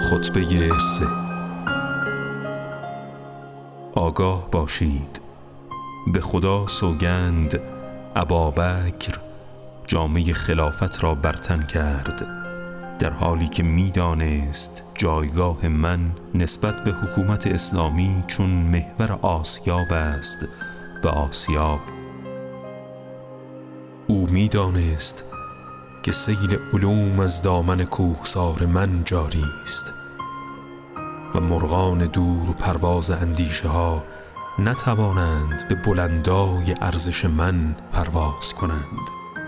خطبه 3. آگاه باشید، به خدا سوگند ابابکر جامه خلافت را برتن کرد، در حالی که می‌دانست جایگاه من نسبت به حکومت اسلامی چون محور آسیاب است به آسیاب. او می‌دانست که سیل علوم از دامن کوهسار من جاری است و مرغان دور پرواز اندیشه ها نتوانند به بلندای ارزش من پرواز کنند.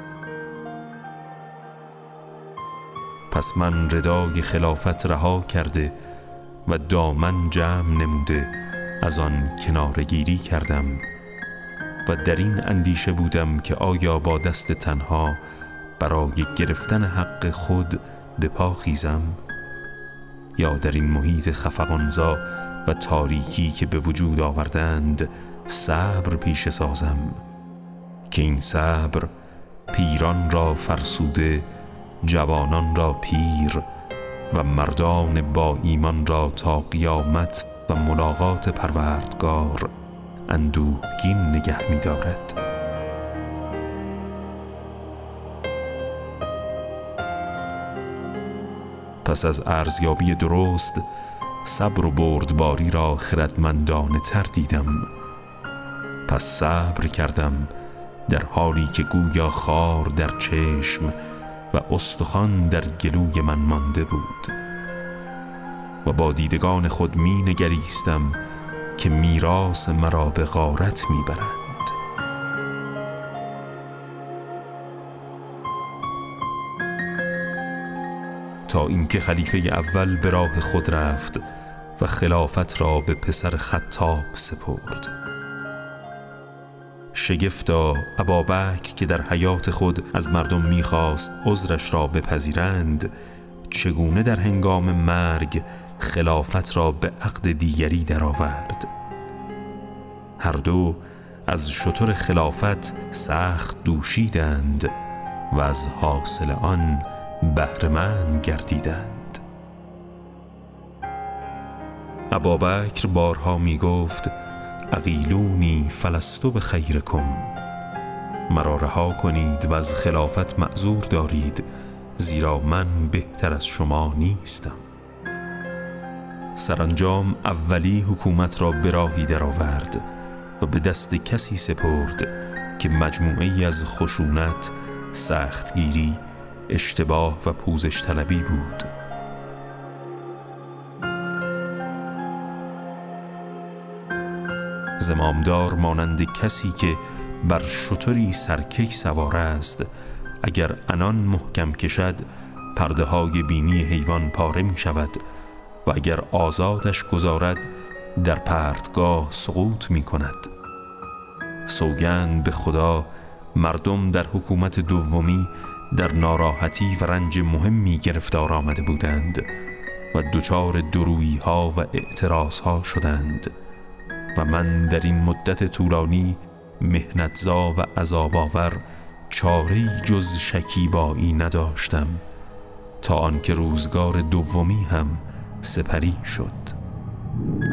پس من ردای خلافت رها کرده و دامن جمع نموده از آن کنارگیری کردم و در این اندیشه بودم که آیا با دست تنها برای گرفتن حق خود به پا خیزم یا در این محیط خفقانزا و تاریکی که به وجود آوردند صبر پیشه سازم که این صبر پیران را فرسوده، جوانان را پیر و مردان با ایمان را تا قیامت و ملاقات پروردگار اندوهگین نگه می دارد. پس از ارزیابی درست صبر و بردباری را خردمندانه تر دیدم. پس صبر کردم در حالی که گویا خار در چشم و استخوان در گلوی من مانده بود و با دیدگان خود می نگریستم که میراث مرا به غارت می برند. تا اینکه خلیفه اول به راه خود رفت و خلافت را به پسر خطاب سپرد. شگفتا ابابکر که در حیات خود از مردم می‌خواست عذرش را بپذیرند، چگونه در هنگام مرگ خلافت را به عقد دیگری درآورد. هر دو از شتر خلافت سخت دوشیدند و از حاصل آن بهره‌مند گردیدند. ابابکر بارها می گفت اقیلونی فلستو به خیرکم، مرا رها کنید و از خلافت معذور دارید، زیرا من بهتر از شما نیستم. سرانجام اولی حکومت را به راهی درآورد و به دست کسی سپرد که مجموعه‌ای از خشونت، سختگیری، اشتباه و پوزش طلبی بود. زمامدار مانند کسی که بر شتری سرکش سوار است، اگر عنان محکم کشد پرده های بینی حیوان پاره می شود و اگر آزادش گذارد در پرتگاه سقوط می کند. سوگند به خدا مردم در حکومت دومی در ناراحتی و رنج مهمی گرفتار آمده بودند و دچار درویی ها و اعتراض ها شدند و من در این مدت طولانی محنتزا و عذاب آور چاره‌ای جز شکیبایی نداشتم تا آنکه روزگار دومی هم سپری شد.